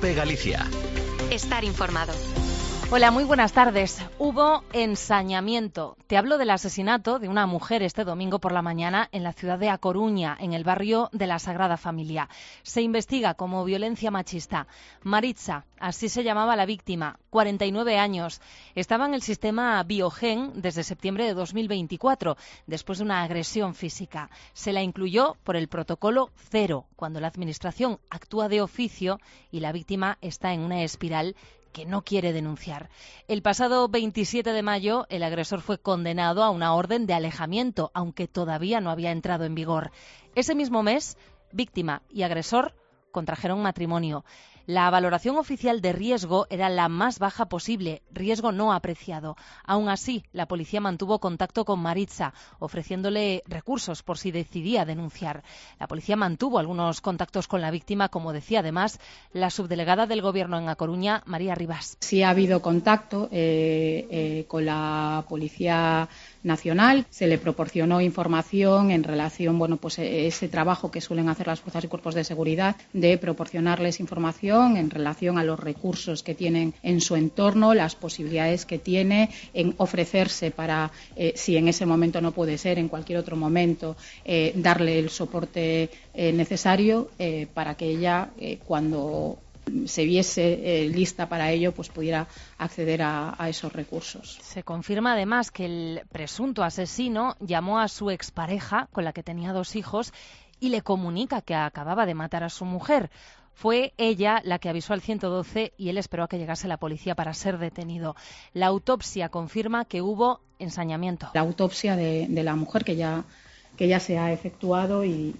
COPE Galicia. Estar informado. Hola, muy buenas tardes. Hubo ensañamiento. Te hablo del asesinato de una mujer este domingo por la mañana en la ciudad de A Coruña, en el barrio de la Sagrada Familia. Se investiga como violencia machista. Maritza, así se llamaba la víctima, 49 años. Estaba en el sistema Biogen desde septiembre de 2024, después de una agresión física. Se la incluyó por el protocolo 0, cuando la administración actúa de oficio y la víctima está en una espiral que no quiere denunciar. El pasado 27 de mayo, el agresor fue condenado a una orden de alejamiento, aunque todavía no había entrado en vigor. Ese mismo mes, víctima y agresor contrajeron matrimonio. La valoración oficial de riesgo era la más baja posible, riesgo no apreciado. Aún así, la policía mantuvo contacto con Maritza, ofreciéndole recursos por si decidía denunciar. La policía mantuvo algunos contactos con la víctima, como decía además la subdelegada del Gobierno en A Coruña, María Rivas. Sí ha habido contacto con la Policía Nacional, se le proporcionó información en relación, ese trabajo que suelen hacer las fuerzas y cuerpos de seguridad, de proporcionarles información en relación a los recursos que tienen en su entorno, las posibilidades que tiene en ofrecerse para, si en ese momento no puede ser, en cualquier otro momento, darle el soporte necesario para que ella, cuando se viese lista para ello, pues pudiera acceder a esos recursos. Se confirma además que el presunto asesino llamó a su expareja, con la que tenía 2 hijos, y le comunica que acababa de matar a su mujer. Fue ella la que avisó al 112 y él esperó a que llegase la policía para ser detenido. La autopsia confirma que hubo ensañamiento. La autopsia de la mujer que ya se ha efectuado y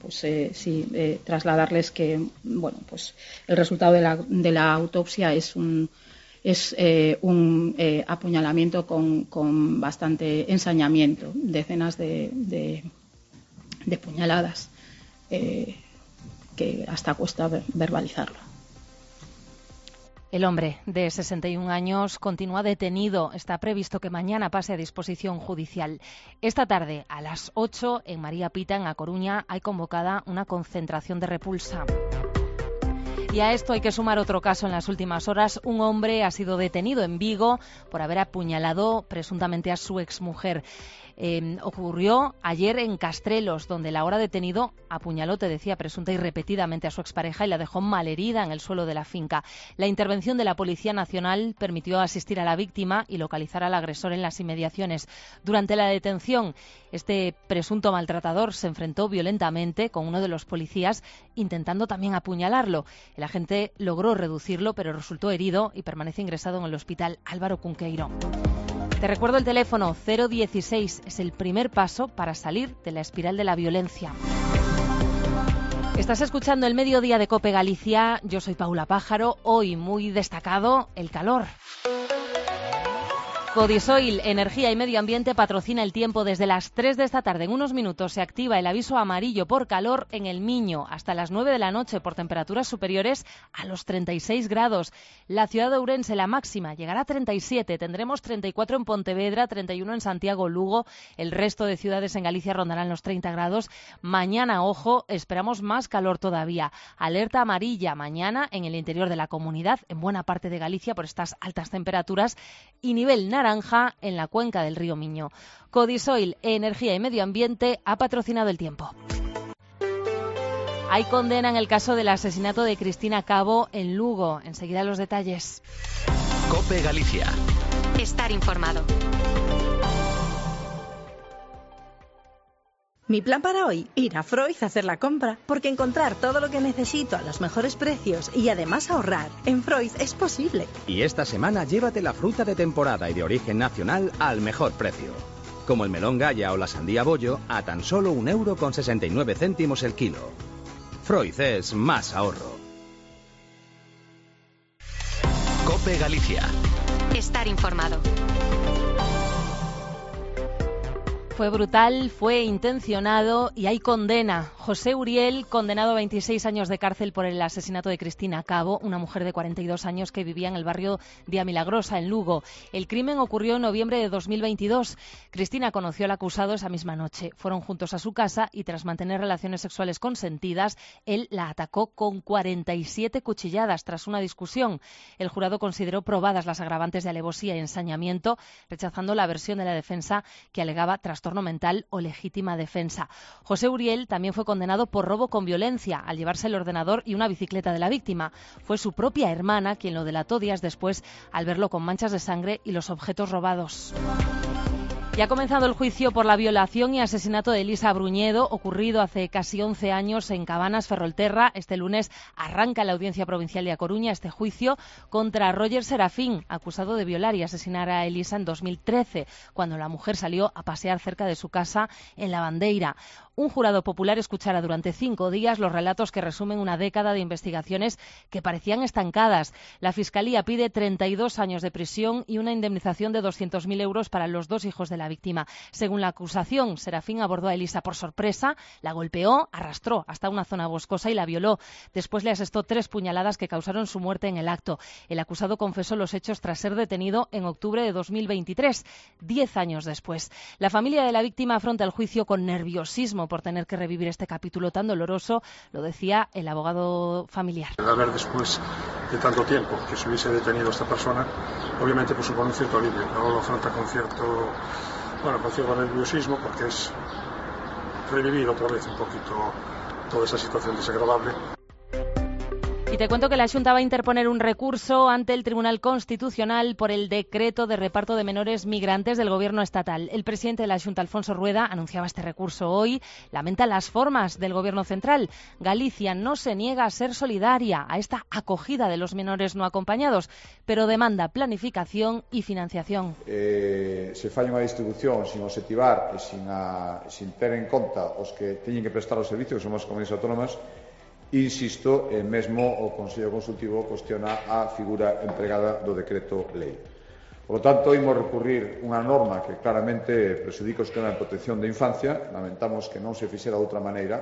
trasladarles que el resultado de la autopsia es un apuñalamiento con bastante ensañamiento, decenas de puñaladas, que hasta cuesta verbalizarlo. El hombre de 61 años continúa detenido. Está previsto que mañana pase a disposición judicial. Esta tarde, a las 8, en María Pita, en A Coruña, hay convocada una concentración de repulsa. Y a esto hay que sumar otro caso en las últimas horas. Un hombre ha sido detenido en Vigo por haber apuñalado presuntamente a su exmujer. Ocurrió ayer en Castrelos, donde el ahora detenido apuñaló, te decía, presunta y repetidamente a su expareja y la dejó malherida en el suelo de la finca. La intervención de la Policía Nacional permitió asistir a la víctima y localizar al agresor en las inmediaciones. Durante la detención, este presunto maltratador se enfrentó violentamente con uno de los policías, intentando también apuñalarlo. El agente logró reducirlo, pero resultó herido y permanece ingresado en el hospital Álvaro Cunqueiro. Te recuerdo el teléfono 016, es el primer paso para salir de la espiral de la violencia. Estás escuchando el Mediodía de COPE Galicia, yo soy Paula Pájaro, hoy muy destacado el calor. Codisoil, Energía y Medio Ambiente, patrocina el tiempo. Desde las 3 de esta tarde, en unos minutos, se activa el aviso amarillo por calor en el Miño, hasta las 9 de la noche por temperaturas superiores a los 36 grados. La ciudad de Ourense, la máxima, llegará a 37, tendremos 34 en Pontevedra, 31 en Santiago, Lugo, el resto de ciudades en Galicia rondarán los 30 grados. Mañana, ojo, esperamos más calor todavía. Alerta amarilla mañana en el interior de la comunidad, en buena parte de Galicia, por estas altas temperaturas, y nivel naranja en la cuenca del río Miño. Codisoil, Energía y Medio Ambiente, ha patrocinado el tiempo. Hay condena en el caso del asesinato de Cristina Cabo en Lugo. Enseguida los detalles. COPE Galicia. Estar informado. Mi plan para hoy, ir a Freud a hacer la compra, porque encontrar todo lo que necesito a los mejores precios y además ahorrar en Freud es posible. Y esta semana llévate la fruta de temporada y de origen nacional al mejor precio. Como el melón Gaya o la sandía Bollo a tan solo 1,69 € el kilo. Freud es más ahorro. COPE Galicia. Estar informado. Fue brutal, fue intencionado y hay condena. José Uriel, condenado a 26 años de cárcel por el asesinato de Cristina Cabo, una mujer de 42 años que vivía en el barrio de Milagrosa, en Lugo. El crimen ocurrió en noviembre de 2022. Cristina conoció al acusado esa misma noche. Fueron juntos a su casa y tras mantener relaciones sexuales consentidas, él la atacó con 47 cuchilladas tras una discusión. El jurado consideró probadas las agravantes de alevosía y ensañamiento, rechazando la versión de la defensa que alegaba trastorno mental o legítima defensa. José Uriel también fue condenado por robo con violencia al llevarse el ordenador y una bicicleta de la víctima. Fue su propia hermana quien lo delató días después al verlo con manchas de sangre y los objetos robados. Ya ha comenzado el juicio por la violación y asesinato de Elisa Bruñedo, ocurrido hace casi 11 años en Cabanas, Ferrolterra. Este lunes arranca la Audiencia Provincial de A Coruña este juicio contra Roger Serafín, acusado de violar y asesinar a Elisa en 2013, cuando la mujer salió a pasear cerca de su casa en Lavandeira. Un jurado popular escuchará durante 5 días los relatos que resumen una década de investigaciones que parecían estancadas. La Fiscalía pide 32 años de prisión y una indemnización de 200.000 euros para los 2 hijos de la víctima. Según la acusación, Serafín abordó a Elisa por sorpresa, la golpeó, arrastró hasta una zona boscosa y la violó. Después le asestó 3 puñaladas que causaron su muerte en el acto. El acusado confesó los hechos tras ser detenido en octubre de 2023, 10 años después. La familia de la víctima afronta el juicio con nerviosismo por tener que revivir este capítulo tan doloroso, lo decía el abogado familiar. A ver, después de tanto tiempo que se hubiese detenido a esta persona, obviamente pues supone un cierto alivio. Luego lo afronta con cierto nerviosismo, porque es revivir otra vez un poquito toda esa situación desagradable. Y te cuento que la Xunta va a interponer un recurso ante el Tribunal Constitucional por el decreto de reparto de menores migrantes del Gobierno estatal. El presidente de la Xunta, Alfonso Rueda, anunciaba este recurso hoy. Lamenta las formas del Gobierno central. Galicia no se niega a ser solidaria a esta acogida de los menores no acompañados, pero demanda planificación y financiación. Se falla unha distribución sin obxectivar e sin ter en conta os que teñen que prestar o servicio, que son as comunidades autónomas. Insisto, mesmo o Consello Consultivo cuestiona a figura empregada do decreto lei. Por lo tanto, imos recurrir unha norma que claramente prexudica o esquema de protección da infancia. Lamentamos que non se fixera de outra maneira.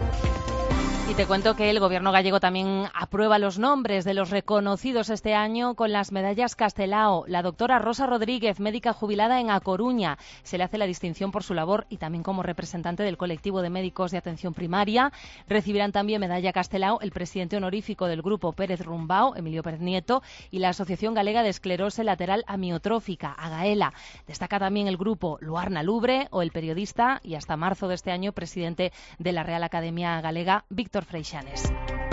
Y te cuento que el Gobierno gallego también aprueba los nombres de los reconocidos este año con las medallas Castelao. La doctora Rosa Rodríguez, médica jubilada en A Coruña, se le hace la distinción por su labor y también como representante del colectivo de médicos de atención primaria. Recibirán también medalla Castelao el presidente honorífico del Grupo Pérez Rumbao, Emilio Pérez Nieto, y la Asociación Galega de Esclerosis Lateral Amiotrófica, AGAELA. Destaca también el Grupo Luarna Lubre o el periodista y hasta marzo de este año presidente de la Real Academia Galega, Víctor Freixanes.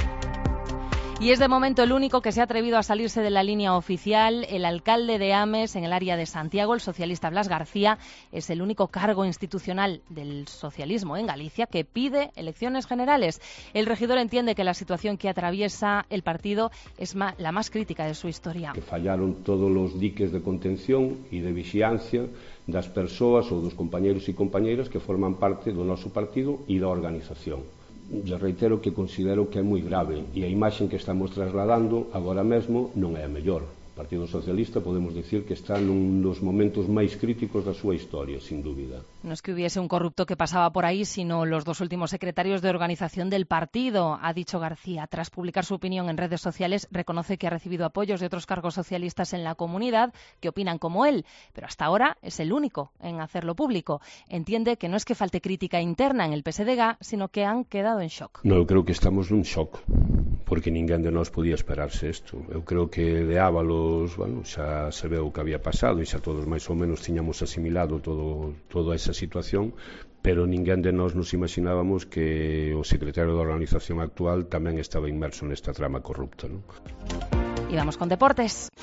Y es de momento el único que se ha atrevido a salirse de la línea oficial. El alcalde de Ames, en el área de Santiago, el socialista Blas García, es el único cargo institucional del socialismo en Galicia que pide elecciones generales. El regidor entiende que la situación que atraviesa el partido es la más crítica de su historia. Que fallaron todos los diques de contención y de vigilancia das persoas ou dos compañeros e compañeiras que forman parte do noso partido e da organización. Le reitero que considero que é moi grave e a imaxe que estamos trasladando agora mesmo non é a mellor. O Partido Socialista podemos decir que está nun dos momentos máis críticos da súa historia, sin dúbida. No es que hubiese un corrupto que pasaba por ahí, sino los 2 últimos secretarios de organización del partido, ha dicho García. Tras publicar su opinión en redes sociales, reconoce que ha recibido apoyos de otros cargos socialistas en la comunidad que opinan como él, pero hasta ahora es el único en hacerlo público. Entiende que no es que falte crítica interna en el PSDG, sino que han quedado en shock. No, eu creo que estamos nun shock, porque ninguén de nós podía esperarse isto. Eu creo que de Ábalos, xa se veu o que había pasado e xa todos máis ou menos tiñamos asimilado toda esa situación, pero ninguén de nós nos imaginábamos que o secretario da organización actual tamén estaba inmerso nesta trama corrupta, non? Y vamos con deportes.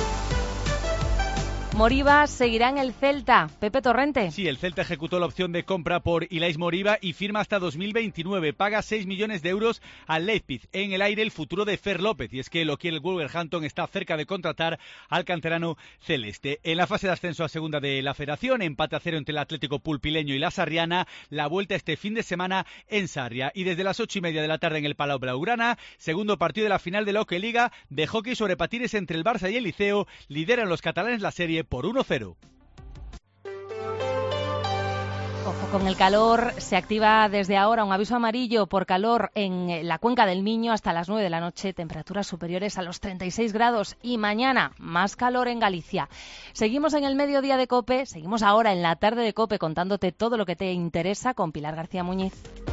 Moriba seguirá en el Celta. Pepe Torrente. Sí, el Celta ejecutó la opción de compra por Ilais Moriba y firma hasta 2029. Paga 6 millones de euros al Leipzig. En el aire el futuro de Fer López. Y es que lo quiere el Wolverhampton, está cerca de contratar al canterano celeste. En la fase de ascenso a segunda de la Federación, empate a 0 entre el Atlético Pulpileño y la Sarriana. La vuelta este fin de semana en Sarria. Y desde las 8:30 de la tarde en el Palau Blaugrana, segundo partido de la final de la Oque Liga de hockey sobre patines entre el Barça y el Liceo. Lideran los catalanes la serie por 1-0. Ojo con el calor, se activa desde ahora un aviso amarillo por calor en la Cuenca del Miño hasta las 9 de la noche, temperaturas superiores a los 36 grados y mañana más calor en Galicia. Seguimos en el mediodía de COPE, seguimos ahora en la tarde de COPE contándote todo lo que te interesa con Pilar García Muñiz.